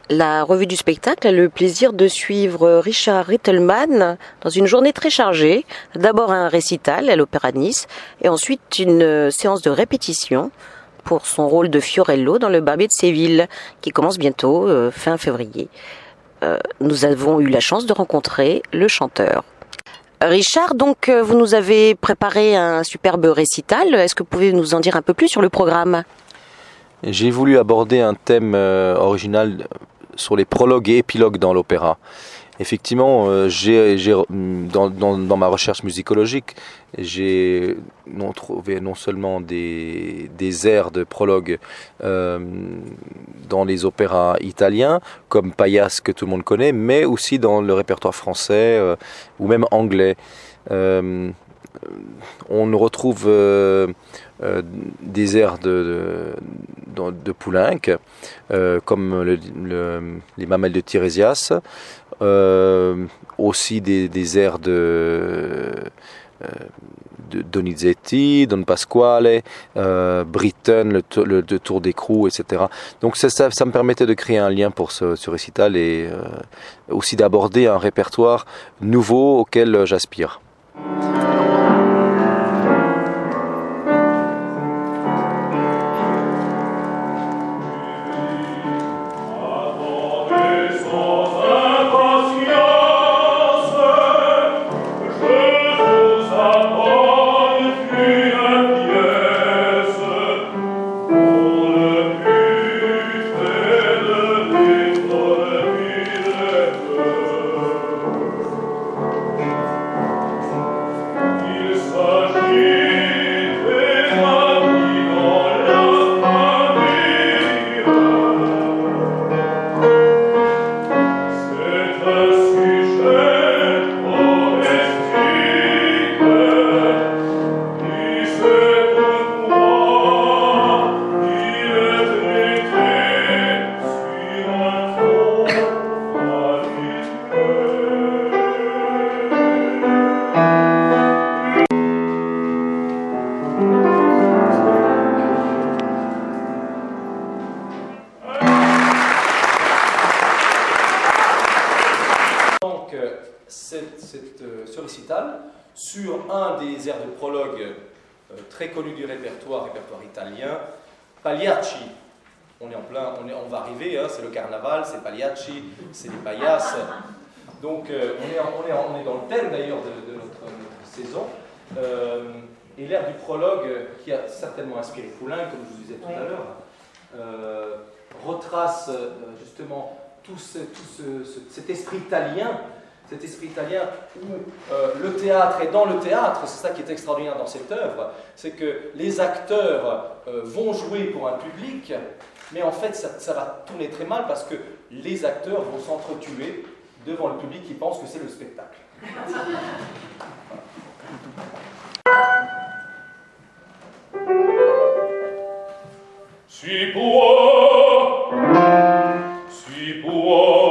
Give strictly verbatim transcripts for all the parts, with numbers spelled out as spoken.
La revue du spectacle a le plaisir de suivre Richard Rittelmann dans une journée très chargée. D'abord un récital à l'Opéra de Nice et ensuite une séance de répétition pour son rôle de Fiorello dans Le Barbier de Séville qui commence bientôt, euh, fin février. Euh, nous avons eu la chance de rencontrer le chanteur. Richard, donc vous nous avez préparé un superbe récital. Est-ce que vous pouvez nous en dire un peu plus sur le programme ? J'ai voulu aborder un thème euh, original sur les prologues et épilogues dans l'opéra. Effectivement, euh, j'ai, j'ai, dans, dans, dans ma recherche musicologique, j'ai non, trouvé non seulement des, des airs de prologue euh, dans les opéras italiens, comme Paillasse que tout le monde connaît, mais aussi dans le répertoire français euh, ou même anglais. Euh, on retrouve euh, euh, des airs de, de, de Poulenc, euh, comme le, le, les Mamelles de Tirésias, euh, aussi des, des airs de, euh, de Donizetti, Don Pasquale, euh, Britten, le, le, le Tour d'écrou, et cetera. Donc ça, ça, ça me permettait de créer un lien pour ce, ce récital et euh, aussi d'aborder un répertoire nouveau auquel j'aspire. Cette, cette, euh, ce récital sur un des airs de prologue euh, très connus du répertoire, répertoire italien, Pagliacci. On est en plein, on, est, on va arriver, hein, c'est le carnaval, c'est Pagliacci, c'est les paillasses. Donc euh, on, est, on, est, on est dans le thème d'ailleurs de, de notre, notre saison. Euh, et l'air du prologue, qui a certainement inspiré Poulenc, comme je vous disais tout à l'heure, euh, retrace euh, justement tout, ce, tout ce, ce, cet esprit italien. Cet esprit italien où euh, le théâtre est dans le théâtre, c'est ça qui est extraordinaire dans cette œuvre, c'est que les acteurs euh, vont jouer pour un public, mais en fait ça, ça va tourner très mal parce que les acteurs vont s'entretuer devant le public qui pense que c'est le spectacle. Si può, si può.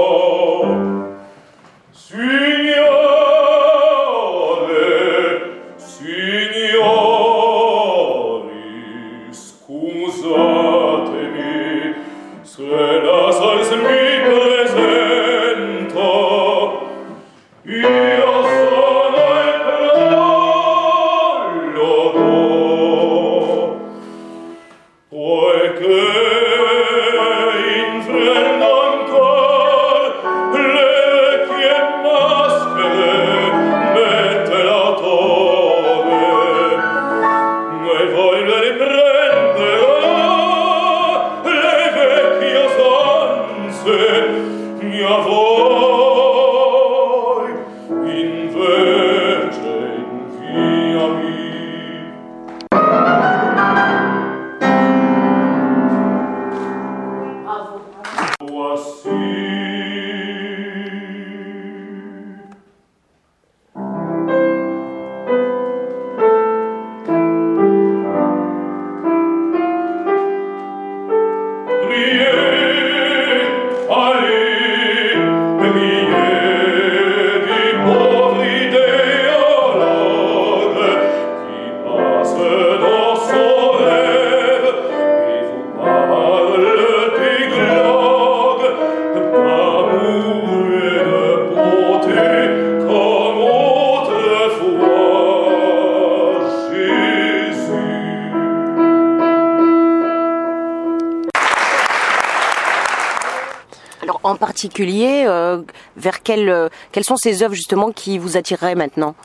Alors en particulier, euh, vers quelles, euh, quelles sont ces œuvres justement qui vous attireraient maintenant?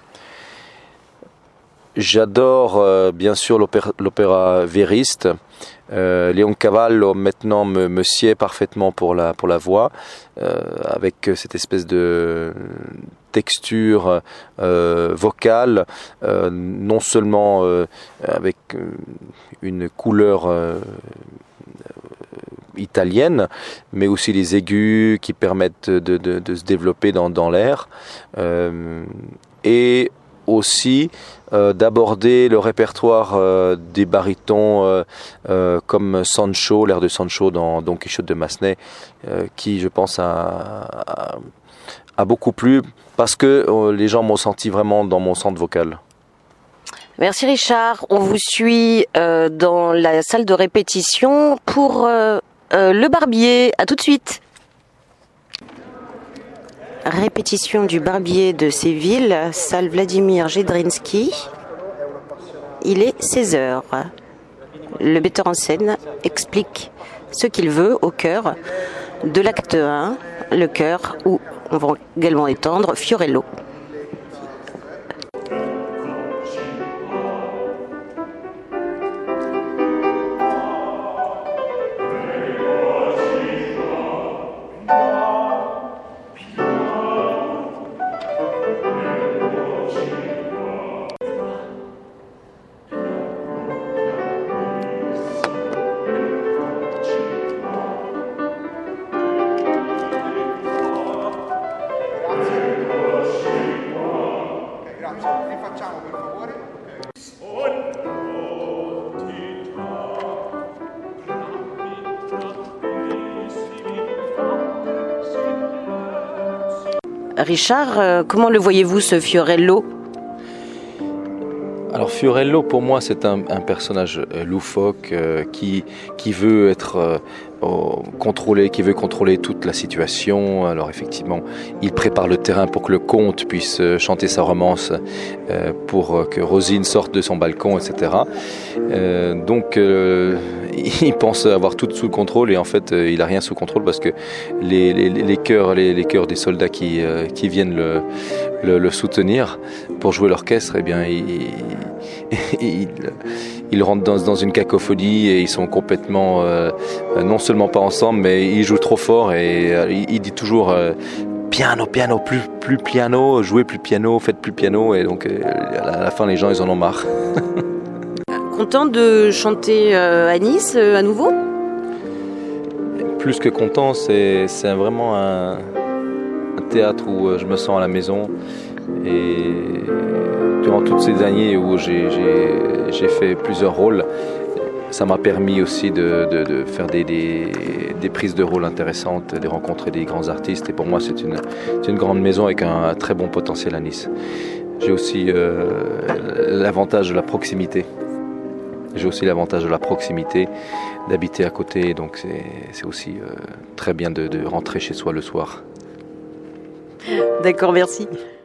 J'adore euh, bien sûr l'opéra, l'opéra vériste. Euh, Leoncavallo maintenant me, me sied parfaitement pour la, pour la voix, euh, avec cette espèce de texture euh, vocale, euh, non seulement euh, avec une couleur euh, italienne, mais aussi les aigus qui permettent de, de, de se développer dans, dans l'air, euh, et aussi euh, d'aborder le répertoire euh, des barytons euh, euh, comme Sancho, l'air de Sancho dans Don Quichotte de Massenet, euh, qui je pense a, a, a beaucoup plu parce que euh, les gens m'ont senti vraiment dans mon centre vocal. Merci Richard, on vous suit euh, dans la salle de répétition pour euh, euh, Le Barbier. À tout de suite. Répétition du Barbier de Séville, salle Vladimir Jedrinsky. Il est seize heures. Le metteur en scène explique ce qu'il veut au cœur de l'acte un, le chœur où on va également étendre Fiorello. Richard, euh, comment le voyez-vous ce Fiorello? Alors Fiorello, pour moi, c'est un, un personnage euh, loufoque euh, qui, qui veut être euh, contrôlé, qui veut contrôler toute la situation. Alors effectivement, il prépare le terrain pour que le comte puisse euh, chanter sa romance, euh, pour que Rosine sorte de son balcon, et cetera. Euh, donc euh, il pense avoir tout sous contrôle et en fait, euh, il n'a rien sous contrôle parce que les, les, les chœurs les, les chœurs des soldats qui, euh, qui viennent le, le, le soutenir pour jouer l'orchestre, eh bien, il, il, ils rentrent dans, dans une cacophonie et ils sont complètement, euh, non seulement pas ensemble, mais ils jouent trop fort et euh, il, il dit toujours euh, piano, piano, plus, plus piano, jouez plus piano, faites plus piano, et donc euh, à la fin les gens ils en ont marre. Content de chanter euh, à Nice euh, à nouveau? Plus que content, c'est vraiment un, un théâtre où je me sens à la maison. Et durant toutes ces années où j'ai fait plusieurs rôles, ça m'a permis aussi de, de, de faire des, des, des prises de rôle intéressantes, de rencontrer des grands artistes. Et pour moi, c'est une, une grande maison avec un, un très bon potentiel à Nice. J'ai aussi euh, l'avantage de la proximité. J'ai aussi l'avantage de la proximité, d'habiter à côté. Donc c'est aussi euh, très bien de, de rentrer chez soi le soir. D'accord, merci.